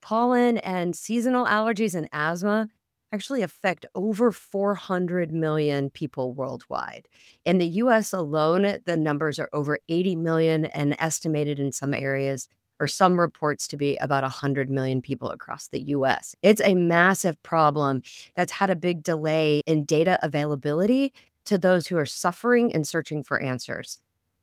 Pollen and seasonal allergies and asthma actually affect over 400 million people worldwide. In the US alone, the numbers are over 80 million and estimated in some areas or some reports to be about 100 million people across the US. It's a massive problem that's had a big delay in data availability to those who are suffering and searching for answers.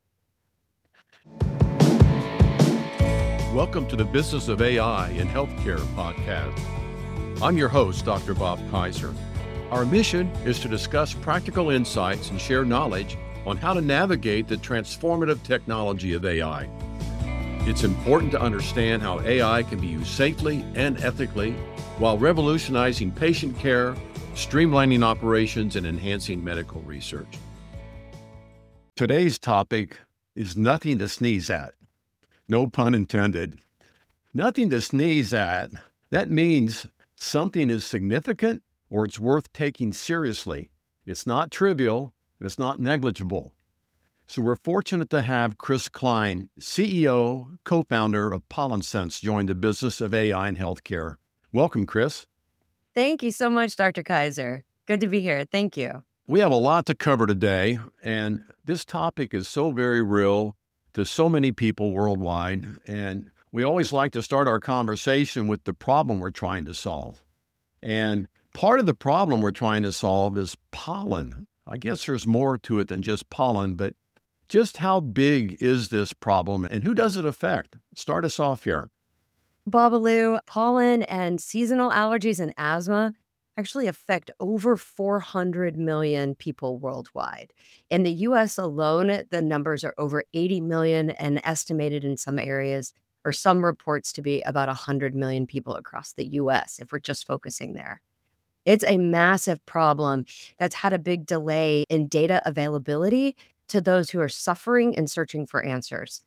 Welcome to the Business of AI in Healthcare podcast. I'm your host, Dr. Bob Kaiser. Our mission is to discuss practical insights and share knowledge on how to navigate the transformative technology of AI. It's important to understand how AI can be used safely and ethically while revolutionizing patient care, streamlining operations, and enhancing medical research. Today's topic is nothing to sneeze at. No pun intended. Nothing to sneeze at. That means something is significant or it's worth taking seriously. It's not trivial. It's not negligible. So we're fortunate to have Chris Klein, CEO, co-founder of PollenSense, join the Business of AI in Healthcare. Welcome, Chris. Thank you so much, Dr. Kaiser. Good to be here. Thank you. We have a lot to cover today, and this topic is so very real to so many people worldwide, and we always like to start our conversation with the problem we're trying to solve. And part of the problem we're trying to solve is pollen. I guess there's more to it than just pollen, but just how big is this problem and who does it affect? Start us off here. Babalu, pollen and seasonal allergies and asthma actually affect over 400 million people worldwide. In the US alone, the numbers are over 80 million and estimated in some areas or some reports to be about 100 million people across the US, if we're just focusing there. It's a massive problem that's had a big delay in data availability to those who are suffering and searching for answers.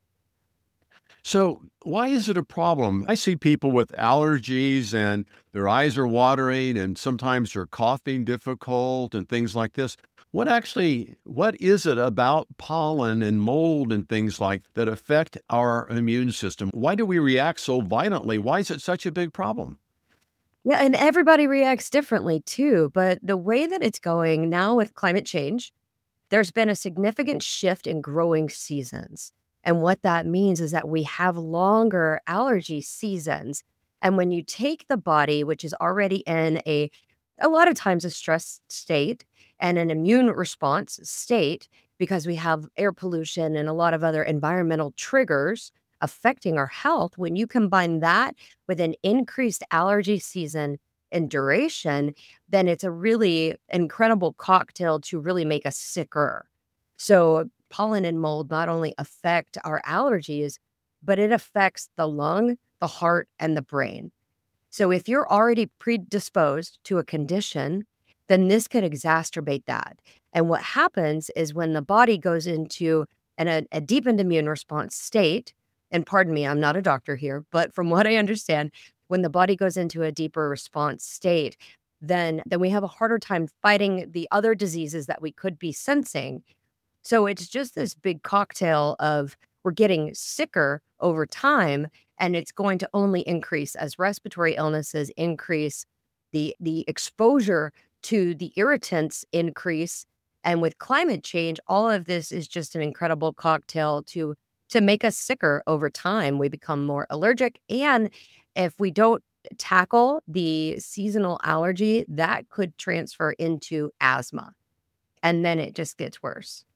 So why is it a problem? I see people with allergies and their eyes are watering and sometimes they're coughing difficult and things like this. What is it about pollen and mold and things like that affect our immune system? Why do we react so violently? Why is it such a big problem? Yeah, and everybody reacts differently too, but the way that it's going now with climate change, there's been a significant shift in growing seasons. And what that means is that we have longer allergy seasons. And when you take the body, which is already in a lot of times a stress state and an immune response state, because we have air pollution and a lot of other environmental triggers affecting our health, when you combine that with an increased allergy season and duration, then it's a really incredible cocktail to really make us sicker. So pollen and mold not only affect our allergies, but it affects the lung, the heart, and the brain. So if you're already predisposed to a condition, then this could exacerbate that. And what happens is when the body goes into a deepened immune response state, and pardon me, I'm not a doctor here, but from what I understand, when the body goes into a deeper response state, then we have a harder time fighting the other diseases that we could be sensing. So it's just this big cocktail of we're getting sicker over time, and it's going to only increase as respiratory illnesses increase, the exposure to the irritants increase. And with climate change, all of this is just an incredible cocktail to make us sicker over time. We become more allergic. And if we don't tackle the seasonal allergy, that could transfer into asthma. And then it just gets worse.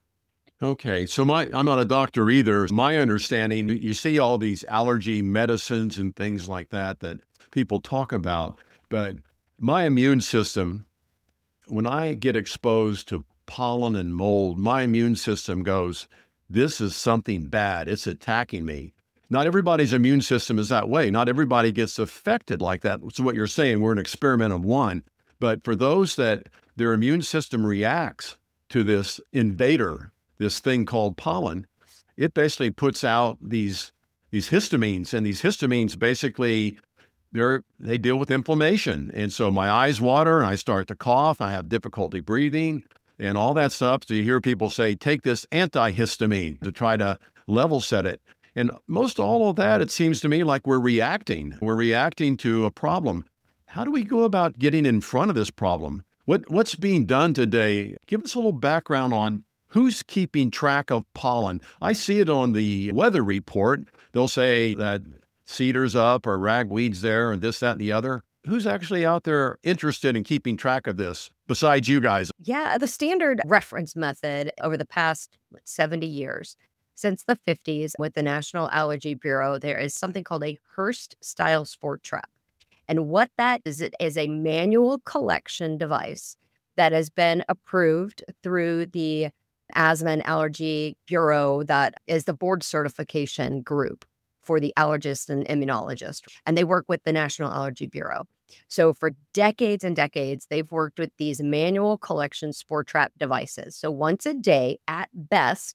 Okay, so I'm not a doctor either. My understanding, you see all these allergy medicines and things like that people talk about, but my immune system, when I get exposed to pollen and mold, my immune system goes, this is something bad. It's attacking me. Not everybody's immune system is that way. Not everybody gets affected like that. So what you're saying, we're an experiment of one. But for those that their immune system reacts to this invader, this thing called pollen, it basically puts out these histamines, and these histamines basically they deal with inflammation. And so my eyes water and I start to cough. I have difficulty breathing and all that stuff. So you hear people say, take this antihistamine to try to level set it. And most all of that, it seems to me like we're reacting. We're reacting to a problem. How do we go about getting in front of this problem? What's being done today? Give us a little background on who's keeping track of pollen. I see it on the weather report. They'll say that cedar's up or ragweed's there and this, that, and the other. Who's actually out there interested in keeping track of this besides you guys? Yeah, the standard reference method over the past 70 years, since the 50s with the National Allergy Bureau, there is something called a Hearst style sport trap. And what that is, it is a manual collection device that has been approved through the Asthma and Allergy Bureau, that is the board certification group for the allergist and immunologist. And they work with the National Allergy Bureau. So for decades and decades, they've worked with these manual collection spore trap devices. So once a day, at best,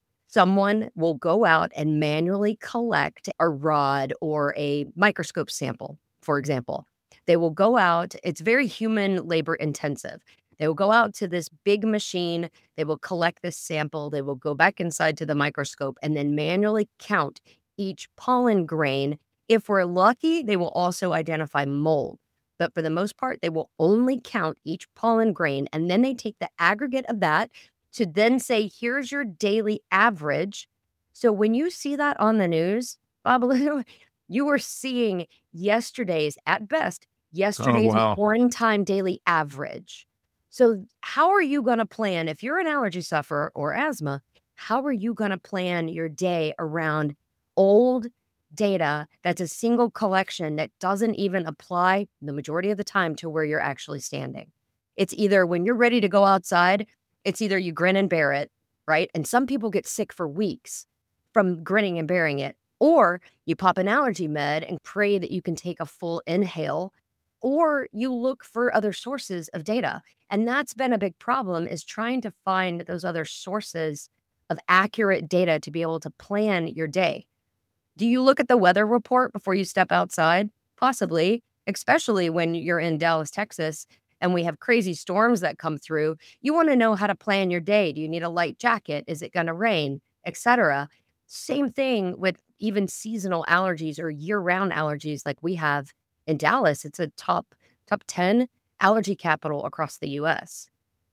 someone will go out and manually collect a rod or a microscope sample, for example. They will go out, it's very human labor intensive. They will go out to this big machine, they will collect this sample, they will go back inside to the microscope and then manually count each pollen grain. If we're lucky, they will also identify mold. But for the most part, they will only count each pollen grain, and then they take the aggregate of that to then say, here's your daily average. So when you see that on the news, Bob, you are seeing yesterday's, at best, Oh, yesterday's wow. one-time daily average. So how are you going to plan, if you're an allergy sufferer or asthma, how are you going to plan your day around old data that's a single collection that doesn't even apply the majority of the time to where you're actually standing? It's either when you're ready to go outside, it's either you grin and bear it, right? And some people get sick for weeks from grinning and bearing it, or you pop an allergy med and pray that you can take a full inhale, or you look for other sources of data. And that's been a big problem, is trying to find those other sources of accurate data to be able to plan your day. Do you look at the weather report before you step outside? Possibly, especially when you're in Dallas, Texas, and we have crazy storms that come through. You want to know how to plan your day. Do you need a light jacket? Is it going to rain, etc.? Same thing with even seasonal allergies or year-round allergies like we have in Dallas. It's a top 10 allergy capital across the US.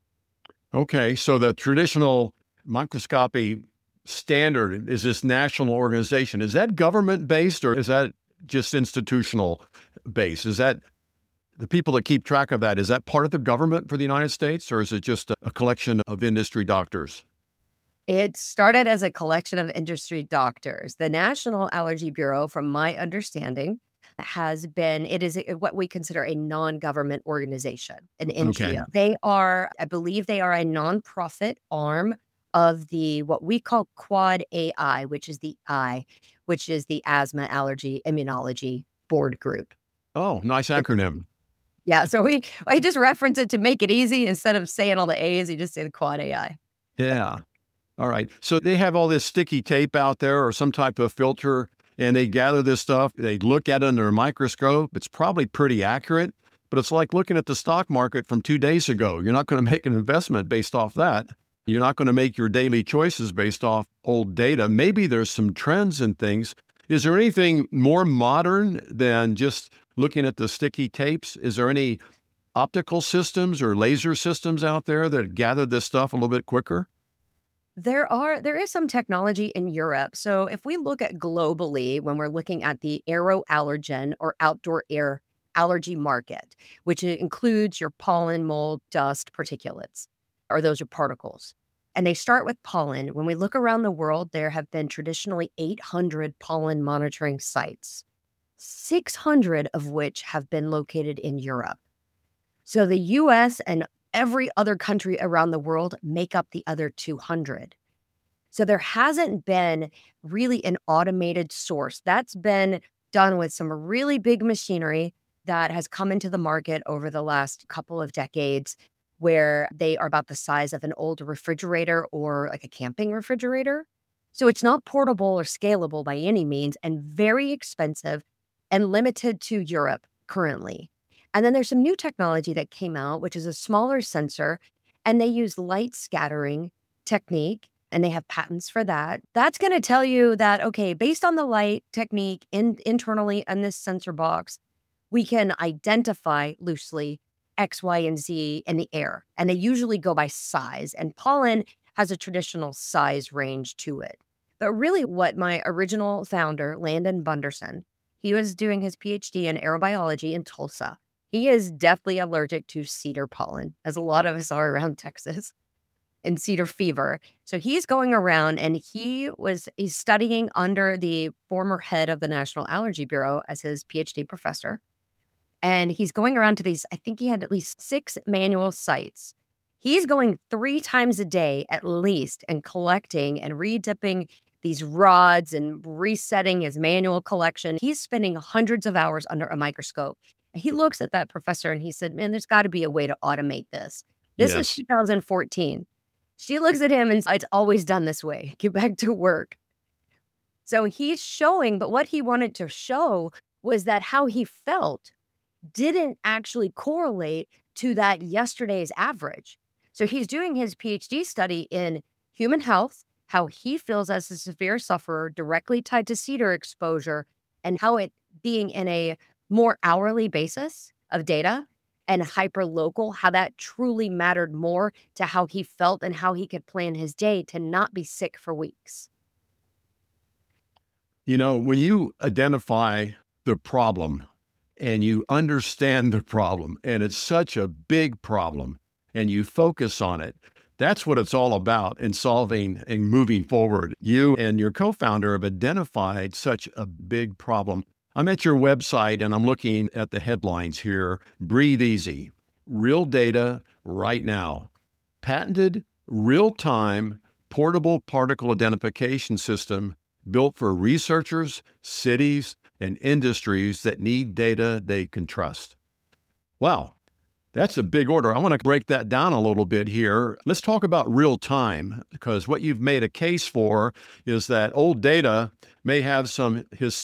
Okay, so the traditional microscopy standard is this national organization. Is that government based or is that just institutional based? Is that the people that keep track of that? Is that part of the government for the United States or is it just a collection of industry doctors? It started as a collection of industry doctors. The National Allergy Bureau, from my understanding, it is what we consider a non-government organization, an Okay. NGO. They are, I believe they are a nonprofit arm of the, what we call Quad AI, which is the Asthma Allergy Immunology Board Group. Oh, nice acronym. Yeah, so I just reference it to make it easy. Instead of saying all the A's, you just say the Quad AI. Yeah. All right. So they have all this sticky tape out there or some type of filter, and they gather this stuff. They look at it under a microscope. It's probably pretty accurate, but it's like looking at the stock market from 2 days ago. You're not going to make an investment based off that. You're not going to make your daily choices based off old data. Maybe there's some trends and things. Is there anything more modern than just looking at the sticky tapes? Is there any optical systems or laser systems out there that gather this stuff a little bit quicker? There is some technology in Europe. So if we look at globally, when we're looking at the aeroallergen or outdoor air allergy market, which includes your pollen, mold, dust, particulates, or those are particles. And they start with pollen. When we look around the world, there have been traditionally 800 pollen monitoring sites, 600 of which have been located in Europe. So the US and every other country around the world make up the other 200. So there hasn't been really an automated source. That's been done with some really big machinery that has come into the market over the last couple of decades, where they are about the size of an old refrigerator or like a camping refrigerator. So it's not portable or scalable by any means, and very expensive and limited to Europe currently. And then there's some new technology that came out, which is a smaller sensor, and they use light scattering technique and they have patents for that. That's going to tell you that, okay, based on the light technique internally in this sensor box, we can identify loosely X, Y, and Z in the air. And they usually go by size. And pollen has a traditional size range to it. But really, what my original founder, Landon Bunderson, he was doing his PhD in aerobiology in Tulsa. He is deathly allergic to cedar pollen, as a lot of us are around Texas, and cedar fever. So he's going around and he's studying under the former head of the National Allergy Bureau as his PhD professor. And he's going around to these, I think he had at least 6 manual sites. He's going 3 times a day at least and collecting and redipping these rods and resetting his manual collection. He's spending hundreds of hours under a microscope. And he looks at that professor and he said, man, there's got to be a way to automate this. This is Yes. 2014. She looks at him and says, it's always done this way. Get back to work. So he's showing, but what he wanted to show was that how he felt didn't actually correlate to that yesterday's average. So he's doing his PhD study in human health, how he feels as a severe sufferer directly tied to cedar exposure, and how it being in a more hourly basis of data and hyper local, how that truly mattered more to how he felt and how he could plan his day to not be sick for weeks. When you identify the problem and you understand the problem, and it's such a big problem, and you focus on it, that's what it's all about in solving and moving forward. You and your co-founder have identified such a big problem. I'm at your website and I'm looking at the headlines here. Breathe easy, real data right now. Patented real-time portable particle identification system built for researchers, cities, and industries that need data they can trust. Wow, that's a big order. I want to break that down a little bit here. Let's talk about real time, because what you've made a case for is that old data may have some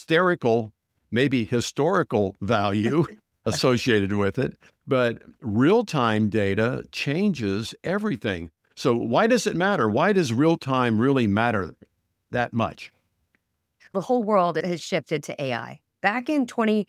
maybe historical value associated with it, but real-time data changes everything. So why does it matter? Why does real time really matter that much? The whole world has shifted to AI. Back in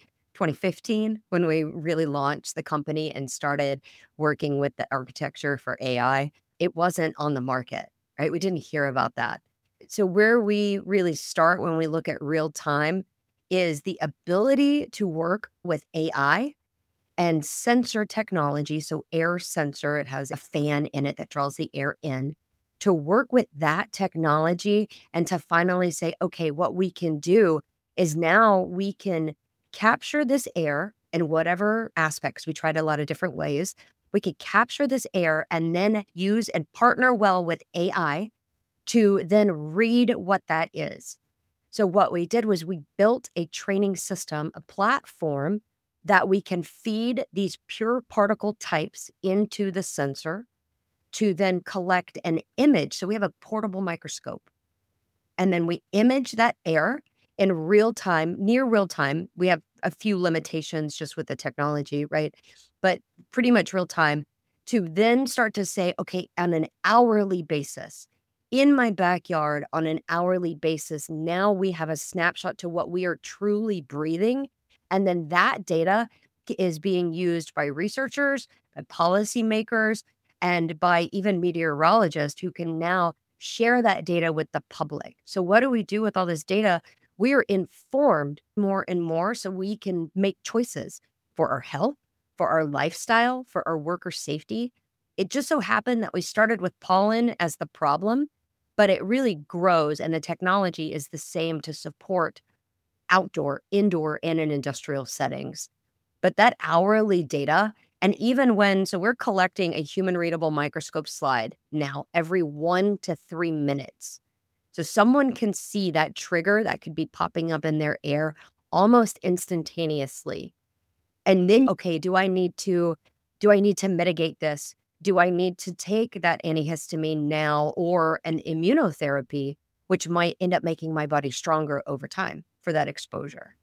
2015, when we really launched the company and started working with the architecture for AI, it wasn't on the market, right? We didn't hear about that. So where we really start when we look at real time is the ability to work with AI and sensor technology. So air sensor, it has a fan in it that draws the air in, to work with that technology and to finally say, okay, what we can do is now we can capture this air in whatever aspects. We tried a lot of different ways. We could capture this air and then use and partner well with AI to then read what that is. So what we did was we built a training system, a platform that we can feed these pure particle types into the sensor to then collect an image. So we have a portable microscope, and then we image that air in real time, near real time. We have a few limitations just with the technology, right? But pretty much real time, to then start to say, okay, on an hourly basis, in my backyard on an hourly basis, now we have a snapshot to what we are truly breathing. And then that data is being used by researchers, by policymakers, and by even meteorologists who can now share that data with the public. So what do we do with all this data? We are informed more and more so we can make choices for our health, for our lifestyle, for our worker safety. It just so happened that we started with pollen as the problem, but it really grows, and the technology is the same to support outdoor, indoor, and in industrial settings. But that hourly data, and even so we're collecting a human readable microscope slide now every 1 to 3 minutes. So someone can see that trigger that could be popping up in their air almost instantaneously. And then, okay, do I need to mitigate this? Do I need to take that antihistamine now or an immunotherapy, which might end up making my body stronger over time for that exposure?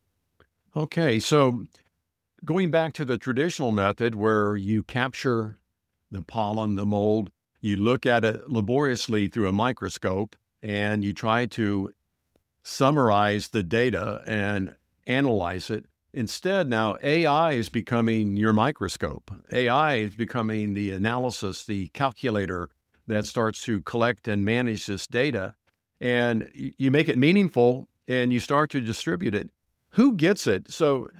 Okay, so going back to the traditional method where you capture the pollen, the mold, You look at it laboriously through a microscope and you try to summarize the data and analyze it. Instead, now AI is becoming your microscope. AI is becoming the analysis, the calculator that starts to collect and manage this data. And you make it meaningful and you start to distribute it. Who gets it? So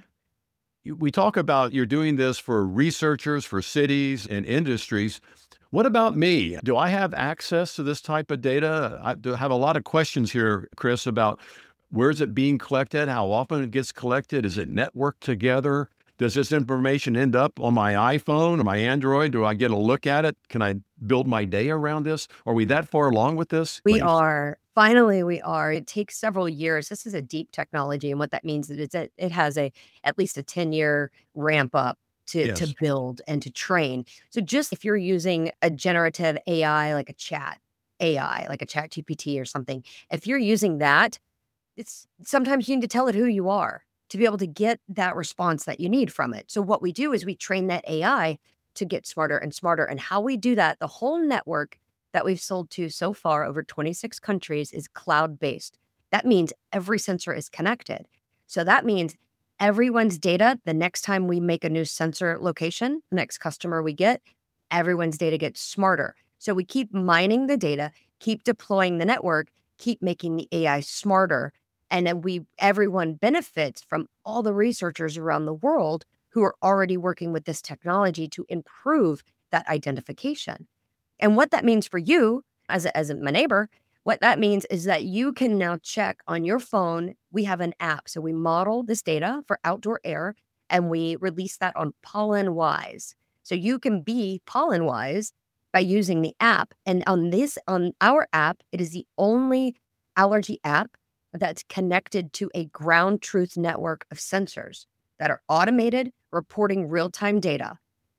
we talk about you're doing this for researchers, for cities and industries. What about me? Do I have access to this type of data? I do have a lot of questions here, Chris, about where is it being collected? How often it gets collected? Is it networked together? Does this information end up on my iPhone or my Android? Do I get a look at it? Can I build my day around this? Are we that far along with this? We are. Finally, we are. It takes several years. This is a deep technology, and what that means is it has at least a 10-year ramp up to Yes. build and to train. So just if you're using a generative AI, like a chat AI, like a chat GPT or something, if you're using that, it's sometimes you need to tell it who you are to be able to get that response that you need from it. So what we do is we train that AI to get smarter and smarter. And how we do that, the whole network that we've sold to so far, over 26 countries, is cloud-based. That means every sensor is connected. So that means everyone's data, the next time we make a new sensor location, the next customer we get, everyone's data gets smarter. So we keep mining the data, keep deploying the network, keep making the AI smarter. And then everyone benefits from all the researchers around the world who are already working with this technology to improve that identification. And what that means for you as my neighbor, what that means is that you can now check on your phone. We have an app. So we model this data for outdoor air and we release that on Pollen Wise. So you can be Pollen Wise by using the app. And on our app, it is the only allergy app that's connected to a ground truth network of sensors that are automated, reporting real-time data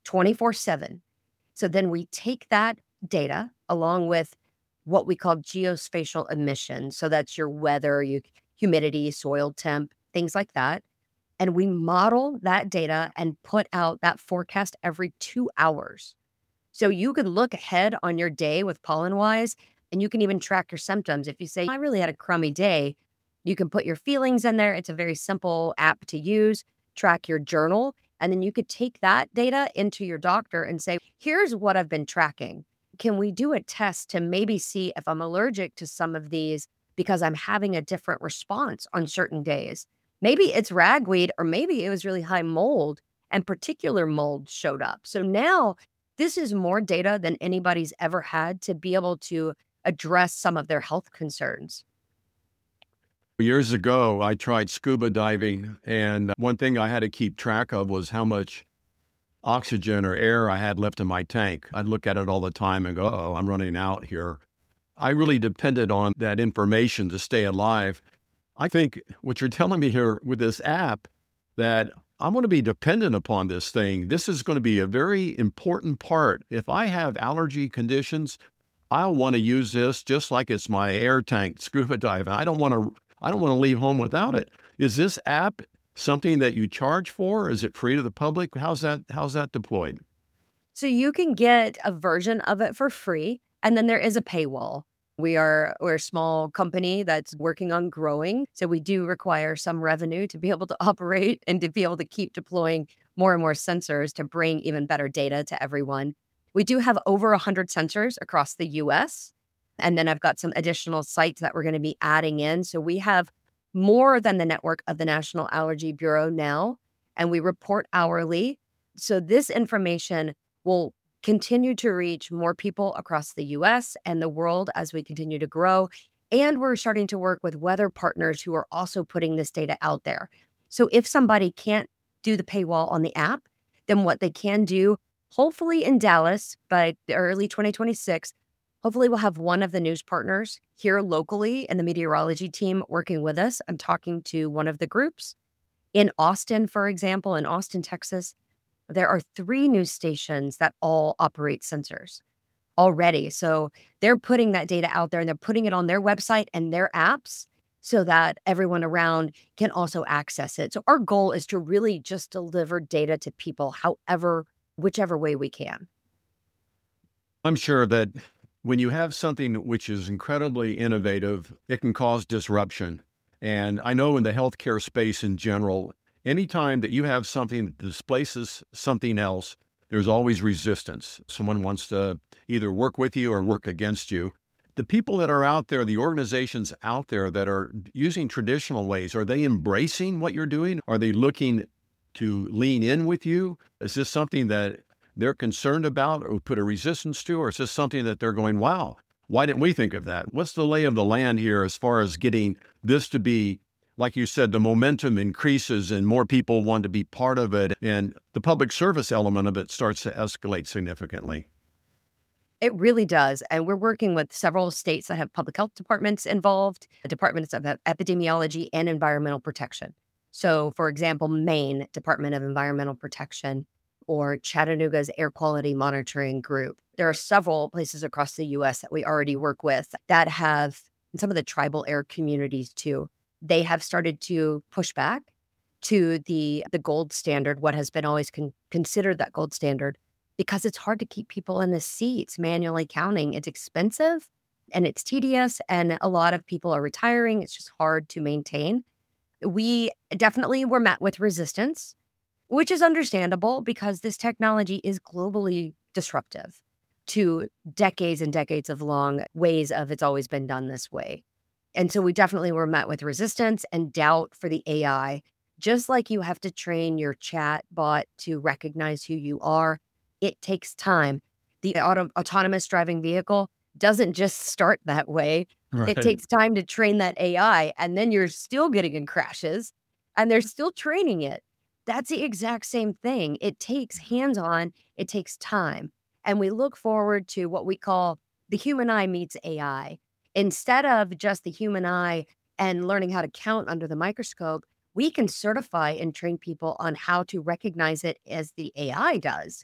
24/7. So then we take that data along with what we call geospatial emissions. So that's your weather, humidity, soil temp, things like that. And we model that data and put out that forecast every 2 hours. So you could look ahead on your day with PollenWise, and you can even track your symptoms. If you say, I really had a crummy day, you can put your feelings in there. It's a very simple app to use, track your journal, and then you could take that data into your doctor and say, here's what I've been tracking. Can we do a test to maybe see if I'm allergic to some of these because I'm having a different response on certain days? Maybe it's ragweed, or maybe it was really high mold and particular mold showed up. So now this is more data than anybody's ever had to be able to address some of their health concerns. Years ago, I tried scuba diving, and one thing I had to keep track of was how much oxygen or air I had left in my tank. I'd look at it all the time and go, oh, I'm running out here. I really depended on that information to stay alive. I think what you're telling me here with this app, that I'm going to be dependent upon this thing. This is going to be a very important part. If I have allergy conditions, I'll want to use this just like it's my air tank scuba diving. I don't want to leave home without it. Is this app something that you charge for? Is it free to the public? How's that deployed? So you can get a version of it for free, and then there is a paywall. We're a small company that's working on growing, so we do require some revenue to be able to operate and to be able to keep deploying more and more sensors to bring even better data to everyone. We do have over 100 sensors across the US, and then I've got some additional sites that we're going to be adding in. So we have more than the network of the National Allergy Bureau now, and we report hourly. So this information will continue to reach more people across the US and the world as we continue to grow. And we're starting to work with weather partners who are also putting this data out there. So if somebody can't do the paywall on the app, then what they can do, hopefully in Dallas by early 2026, hopefully we'll have one of the news partners here locally and the meteorology team working with us. I'm talking to one of the groups. In Austin, for example, in Austin, Texas, there are 3 news stations that all operate sensors already. So they're putting that data out there and they're putting it on their website and their apps so that everyone around can also access it. So our goal is to really just deliver data to people whichever way we can. I'm sure that when you have something which is incredibly innovative, it can cause disruption. And I know in the healthcare space in general, anytime that you have something that displaces something else, there's always resistance. Someone wants to either work with you or work against you. The people that are out there, the organizations out there that are using traditional ways, are they embracing what you're doing? Are they looking to lean in with you? Is this something that they're concerned about or put a resistance to, or is this something that they're going, wow, why didn't we think of that? What's the lay of the land here as far as getting this to be, like you said, the momentum increases and more people want to be part of it, and the public service element of it starts to escalate significantly? It really does. And we're working with several states that have public health departments involved, departments of epidemiology and environmental protection. So, for example, Maine Department of Environmental Protection or Chattanooga's Air Quality Monitoring Group. There are several places across the US that we already work with that have, and some of the tribal air communities too. They have started to push back to the gold standard, what has been always considered that gold standard, because it's hard to keep people in the seats manually counting. It's expensive and it's tedious, and a lot of people are retiring. It's just hard to maintain. We definitely were met with resistance, which is understandable because this technology is globally disruptive to decades and decades of long ways of it's always been done this way. And so we definitely were met with resistance and doubt for the AI. Just like you have to train your chat bot to recognize who you are, it takes time. The autonomous driving vehicle doesn't just start that way. It Right. takes time to train that AI, and then you're still getting in crashes and they're still training it. That's the exact same thing. It takes hands-on, it takes time. And we look forward to what we call the human eye meets AI. Instead of just the human eye and learning how to count under the microscope, we can certify and train people on how to recognize it as the AI does,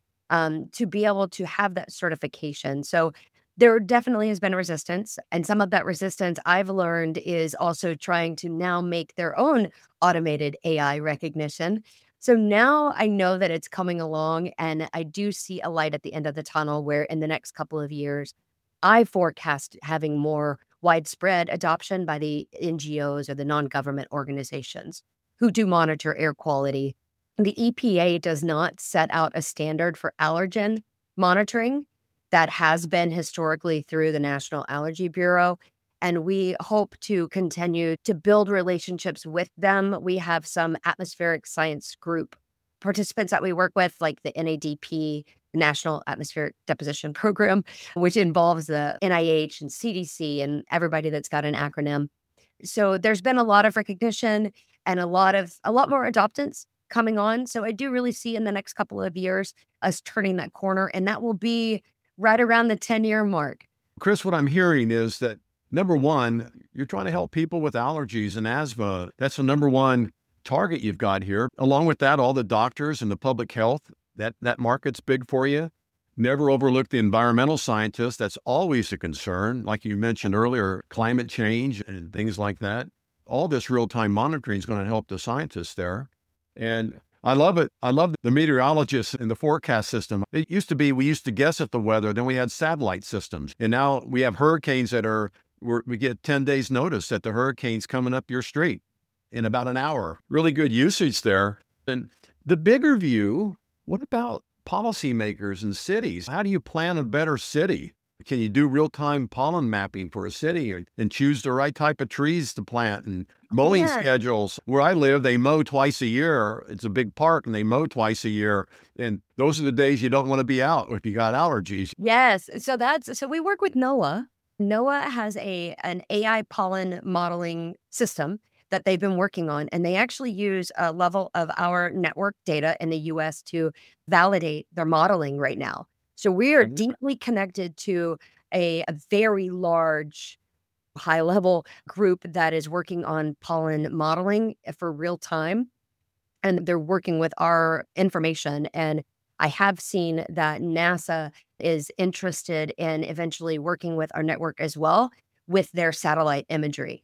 to be able to have that certification. So there definitely has been resistance. And some of that resistance I've learned is also trying to now make their own automated AI recognition. So now I know that it's coming along, and I do see a light at the end of the tunnel where in the next couple of years, I forecast having more widespread adoption by the NGOs or the non-government organizations who do monitor air quality. The EPA does not set out a standard for allergen monitoring. That has been historically through the National Allergy Bureau, and we hope to continue to build relationships with them. We have some atmospheric science group participants that we work with, like the NADP, National Atmospheric Deposition Program, which involves the NIH and CDC and everybody that's got an acronym. So there's been a lot of recognition and a lot more adoptants coming on. So I do really see in the next couple of years us turning that corner, and that will be right around the 10-year mark. Chris, what I'm hearing is that number one, you're trying to help people with allergies and asthma. That's the number one target you've got here. Along with that, all the doctors and the public health, that market's big for you. Never overlook the environmental scientists. That's always a concern. Like you mentioned earlier, climate change and things like that. All this real-time monitoring is going to help the scientists there. And I love it. I love the meteorologists in the forecast system. It used to be we used to guess at the weather, then we had satellite systems. And now we have hurricanes that we get 10 days notice that the hurricane's coming up your street in about an hour. Really good usage there. And the bigger view, what about policymakers and cities? How do you plan a better city? Can you do real-time pollen mapping for a city and choose the right type of trees to plant and mowing Yeah. schedules? Where I live, they mow twice a year. It's a big park and they mow twice a year. And those are the days you don't want to be out if you got allergies. Yes. So we work with NOAA. NOAA has an AI pollen modeling system that they've been working on, and they actually use a level of our network data in the US to validate their modeling right now. So we are Mhm. deeply connected to a very large high level group that is working on pollen modeling for real time, and they're working with our information. And I have seen that NASA is interested in eventually working with our network as well with their satellite imagery,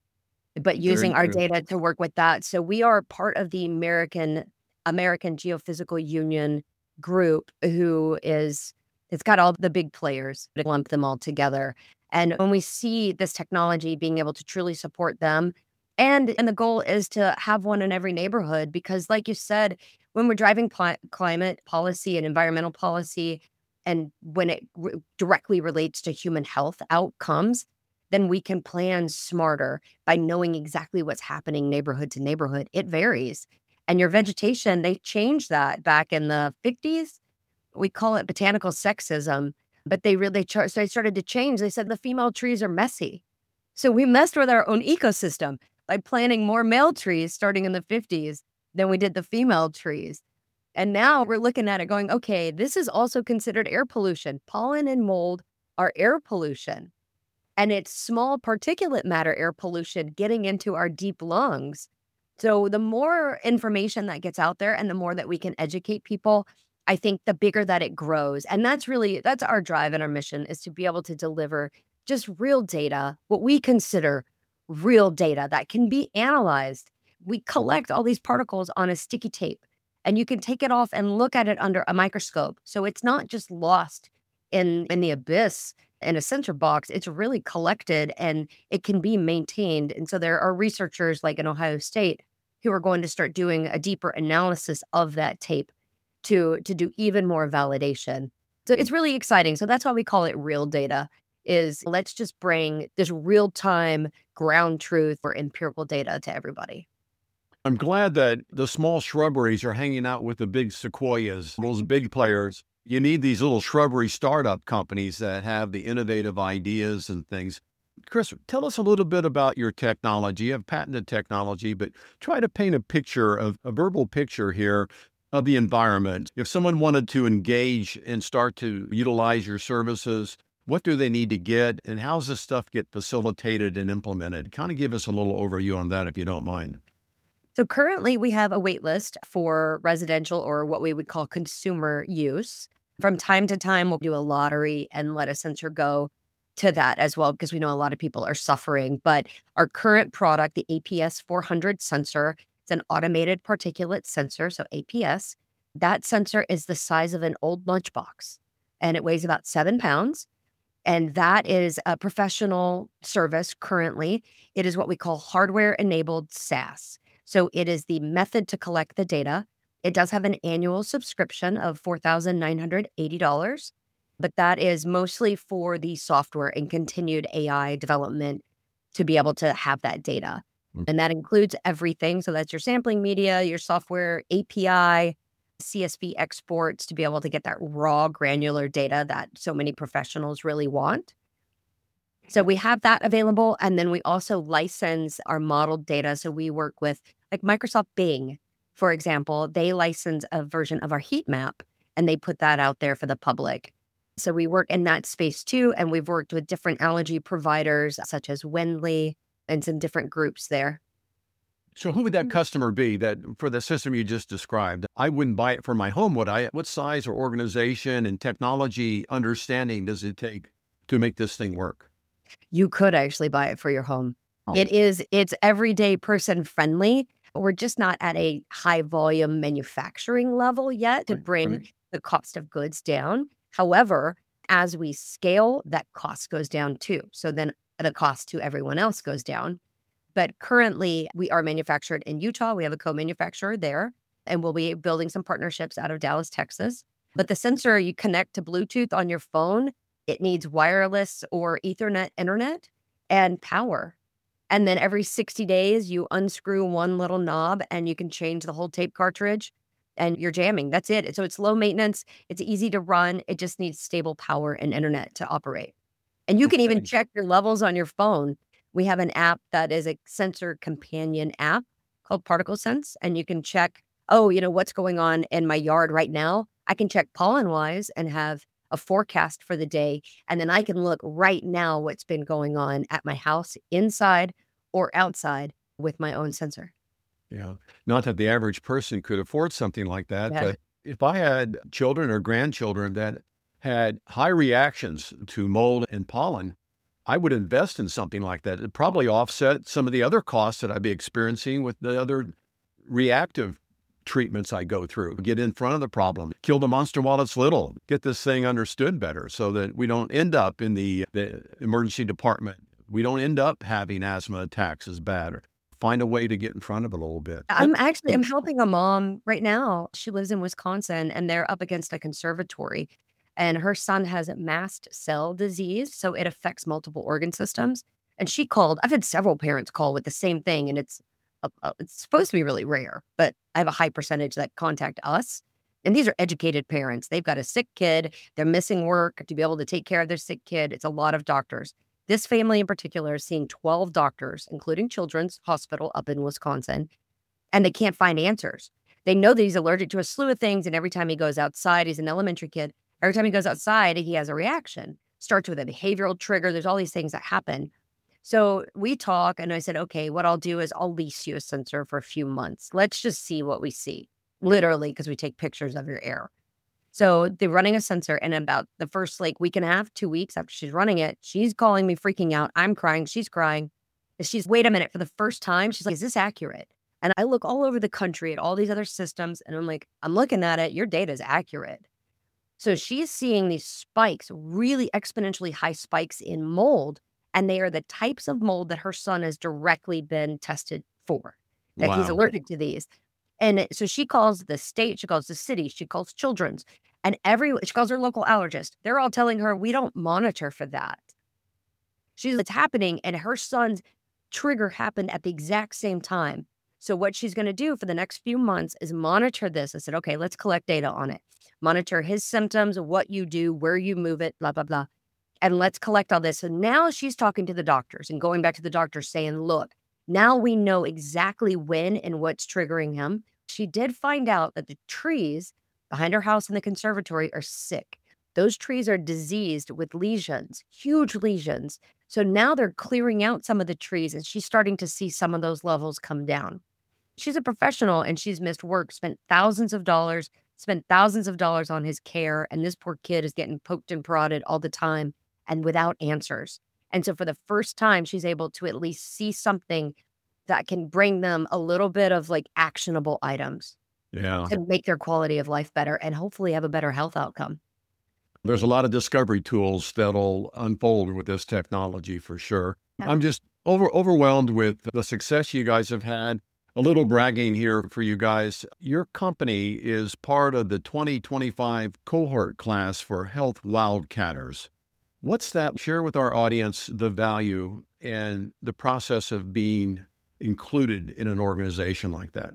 but Very using our good. data to work with that. So we are part of the American Geophysical Union group, who is It's got all the big players to lump them all together. And when we see this technology being able to truly support them, and the goal is to have one in every neighborhood, because like you said, when we're driving climate policy and environmental policy, and when it directly relates to human health outcomes, then we can plan smarter by knowing exactly what's happening neighborhood to neighborhood. It varies. And your vegetation, they changed that back in the 50s. We call it botanical sexism, but so they started to change. They said the female trees are messy. So we messed with our own ecosystem by planting more male trees starting in the 50s than we did the female trees. And now we're looking at it going, okay, this is also considered air pollution. Pollen and mold are air pollution. And it's small particulate matter air pollution getting into our deep lungs. So the more information that gets out there and the more that we can educate people, I think the bigger that it grows. And that's our drive and our mission, is to be able to deliver just real data, what we consider real data that can be analyzed. We collect all these particles on a sticky tape, and you can take it off and look at it under a microscope. So it's not just lost in the abyss in a sensor box. It's really collected and it can be maintained. And so there are researchers like in Ohio State who are going to start doing a deeper analysis of that tape to do even more validation. So it's really exciting. So that's why we call it real data, is let's just bring this real-time ground truth or empirical data to everybody. I'm glad that the small shrubberies are hanging out with the big sequoias, those big players. You need these little shrubbery startup companies that have the innovative ideas and things. Chris, tell us a little bit about your technology. You have patented technology, but try to paint a verbal picture here of the environment. If someone wanted to engage and start to utilize your services, what do they need to get, and how does this stuff get facilitated and implemented? Kind of give us a little overview on that, if you don't mind. So currently we have a wait list for residential or what we would call consumer use. From time to time, we'll do a lottery and let a sensor go to that as well, because we know a lot of people are suffering. But our current product, the APS 400 sensor, it's an automated particulate sensor, so APS. That sensor is the size of an old lunchbox, and it weighs about 7 pounds. And that is a professional service currently. It is what we call hardware-enabled SaaS. So it is the method to collect the data. It does have an annual subscription of $4,980, but that is mostly for the software and continued AI development to be able to have that data. And that includes everything. So that's your sampling media, your software API, CSV exports to be able to get that raw granular data that so many professionals really want. So we have that available. And then we also license our modeled data. So we work with like Microsoft Bing, for example. They license a version of our heat map and they put that out there for the public. So we work in that space too. And we've worked with different allergy providers such as Wendley and some different groups there. So who would that customer be that for the system you just described? I wouldn't buy it for my home, would I? What size or organization and technology understanding does it take to make this thing work? You could actually buy it for your home. Oh. It's everyday person friendly. We're just not at a high volume manufacturing level yet to bring the cost of goods down. However, as we scale, that cost goes down too. So then the cost to everyone else goes down. But currently, we are manufactured in Utah. We have a co-manufacturer there, and we'll be building some partnerships out of Dallas, Texas. But the sensor, you connect to Bluetooth on your phone. It needs wireless or Ethernet internet and power. And then every 60 days, you unscrew one little knob and you can change the whole tape cartridge and you're jamming. That's it. So it's low maintenance. It's easy to run. It just needs stable power and internet to operate. And you can even check your levels on your phone. We have an app that is a sensor companion app called Particle Sense. And you can check, what's going on in my yard right now. I can check pollen-wise and have a forecast for the day. And then I can look right now what's been going on at my house, inside or outside, with my own sensor. Yeah. Not that the average person could afford something like that, Yeah. but if I had children or grandchildren that had high reactions to mold and pollen, I would invest in something like that. It'd probably offset some of the other costs that I'd be experiencing with the other reactive treatments I go through, get in front of the problem, kill the monster while it's little, get this thing understood better so that we don't end up in the emergency department. We don't end up having asthma attacks as bad, or find a way to get in front of it a little bit. I'm helping a mom right now. She lives in Wisconsin and they're up against a conservatory and her son has mast cell disease. So it affects multiple organ systems. And she called, I've had several parents call with the same thing. And it's supposed to be really rare, but I have a high percentage that contact us. And these are educated parents. They've got a sick kid. They're missing work to be able to take care of their sick kid. It's a lot of doctors. This family in particular is seeing 12 doctors, including Children's Hospital up in Wisconsin, and they can't find answers. They know that he's allergic to a slew of things, and every time he goes outside, he's an elementary kid. Every time he goes outside, he has a reaction. Starts with a behavioral trigger. There's all these things that happen. So we talk, and I said, okay, what I'll do is I'll lease you a sensor for a few months. Let's just see what we see, literally, because we take pictures of your air. So they're running a sensor, and about the first week and a half, 2 weeks after she's running it, she's calling me freaking out. I'm crying. She's crying. And she's, wait a minute, for the first time, she's like, is this accurate? And I look all over the country at all these other systems, and I'm like, I'm looking at it. Your data is accurate. So she's seeing these spikes, really exponentially high spikes in mold. And they are the types of mold that her son has directly been tested for, that he's allergic to these. And so she calls the state, she calls the city, she calls Children's, and she calls her local allergist. They're all telling her, we don't monitor for that. It's happening, and her son's trigger happened at the exact same time. So what she's going to do for the next few months is monitor this. I said, okay, let's collect data on it. Monitor his symptoms, what you do, where you move it, blah, blah, blah. And let's collect all this. So now she's talking to the doctors and going back to the doctors saying, look, now we know exactly when and what's triggering him. She did find out that the trees behind her house in the conservatory are sick. Those trees are diseased with lesions, huge lesions. So now they're clearing out some of the trees, and she's starting to see some of those levels come down. She's a professional, and she's missed work, spent thousands of dollars on his care. And this poor kid is getting poked and prodded all the time and without answers. And so for the first time, she's able to at least see something that can bring them a little bit of actionable items to make their quality of life better and hopefully have a better health outcome. There's a lot of discovery tools that'll unfold with this technology for sure. Yeah. I'm just overwhelmed with the success you guys have had. A little bragging here for you guys. Your company is part of the 2025 cohort class for Health Wildcatters. What's that? Share with our audience the value and the process of being included in an organization like that.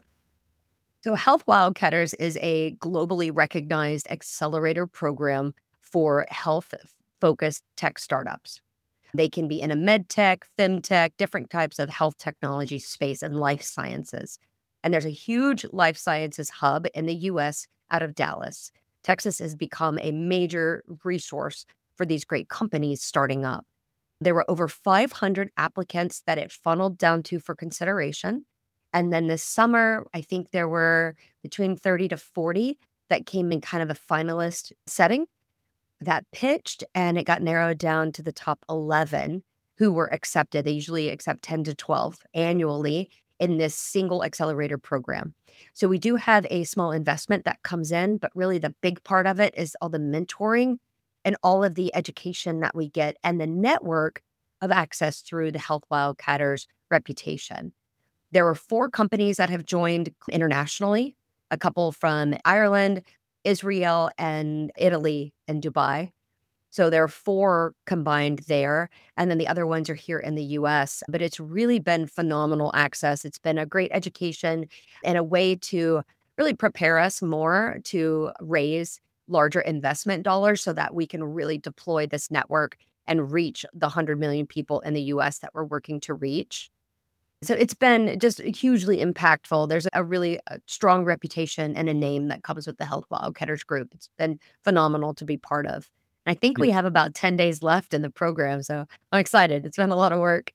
So Health Wildcatters is a globally recognized accelerator program for health-focused tech startups. They can be in a med tech, femtech, different types of health technology space and life sciences. And there's a huge life sciences hub in the U.S. out of Dallas. Texas has become a major resource for these great companies starting up. There were over 500 applicants that it funneled down to for consideration. And then this summer, I think there were between 30 to 40 that came in kind of a finalist setting that pitched, and it got narrowed down to the top 11 who were accepted. They usually accept 10 to 12 annually in this single accelerator program. So we do have a small investment that comes in, but really the big part of it is all the mentoring and all of the education that we get and the network of access through the Health Wildcatters reputation. There were 4 companies that have joined internationally, a couple from Ireland, Israel, and Italy and Dubai. So there are 4 combined there. And then the other ones are here in the US. But it's really been phenomenal access. It's been a great education and a way to really prepare us more to raise larger investment dollars so that we can really deploy this network and reach the 100 million people in the US that we're working to reach. So it's been just hugely impactful. There's a really strong reputation and a name that comes with the Health Wildcatters group. It's been phenomenal to be part of. And I think we have about 10 days left in the program, so I'm excited. It's been a lot of work.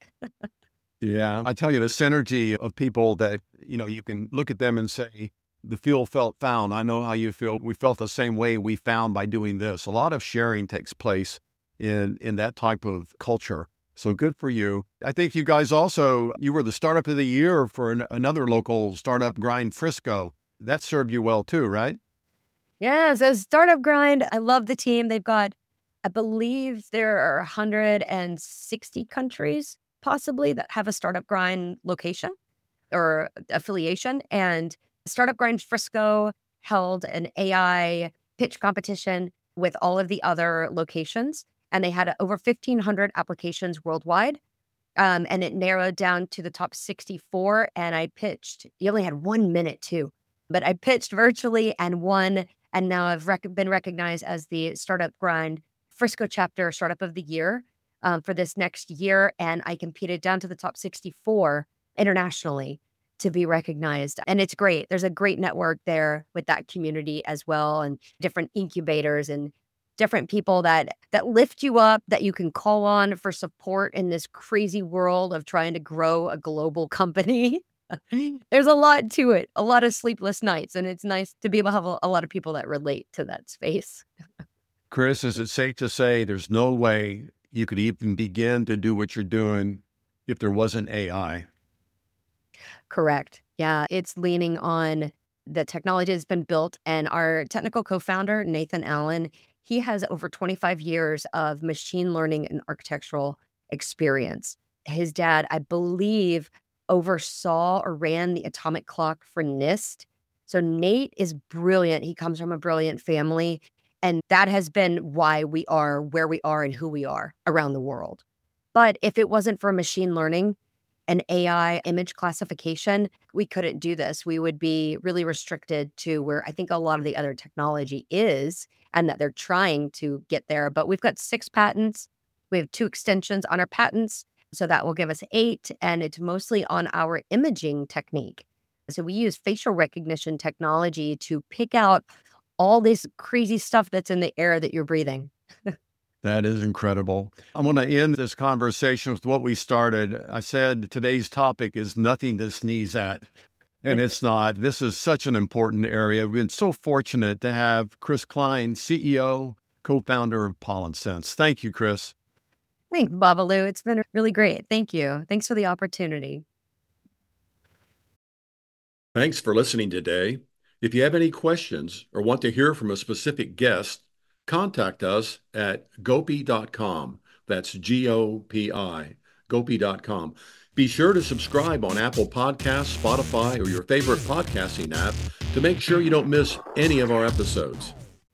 Yeah, I tell you, the synergy of people that, you can look at them and say, the feel felt found. I know how you feel. We felt the same way we found by doing this. A lot of sharing takes place in that type of culture. So good for you. I think you guys also, you were the startup of the year for another local startup, Grind Frisco. that served you well too, right? Yeah, so Startup Grind, I love the team. They've got, I believe there are 160 countries possibly that have a Startup Grind location or affiliation. And Startup Grind Frisco held an AI pitch competition with all of the other locations. And they had over 1,500 applications worldwide. And it narrowed down to the top 64. And I pitched, you only had 1 minute too, but I pitched virtually and won. And now I've been recognized as the Startup Grind Frisco chapter startup of the year for this next year. And I competed down to the top 64 internationally to be recognized. And it's great. There's a great network there with that community as well, and different incubators and different people that lift you up, that you can call on for support in this crazy world of trying to grow a global company. There's a lot to it, a lot of sleepless nights, and it's nice to be able to have a lot of people that relate to that space. Chris, is it safe to say there's no way you could even begin to do what you're doing if there wasn't AI? Correct. Yeah, it's leaning on the technology that's been built, and our technical co-founder, Nathan Allen, he has over 25 years of machine learning and architectural experience. His dad, I believe, oversaw or ran the atomic clock for NIST. So Nate is brilliant. He comes from a brilliant family, and that has been why we are where we are and who we are around the world. But if it wasn't for machine learning and AI image classification, we couldn't do this. We would be really restricted to where I think a lot of the other technology is, and that they're trying to get there. But we've got 6 patents. We have 2 extensions on our patents. So that will give us 8. And it's mostly on our imaging technique. So we use facial recognition technology to pick out all this crazy stuff that's in the air that you're breathing. That is incredible. I'm going to end this conversation with what we started. I said today's topic is nothing to sneeze at, and it's not. This is such an important area. We've been so fortunate to have Chris Klein, CEO, co-founder of Pollen Sense. Thank you, Chris. Thanks, Babalu. It's been really great. Thank you. Thanks for the opportunity. Thanks for listening today. If you have any questions or want to hear from a specific guest, contact us at gopi.com. That's GOPI, gopi.com. Be sure to subscribe on Apple Podcasts, Spotify, or your favorite podcasting app to make sure you don't miss any of our episodes.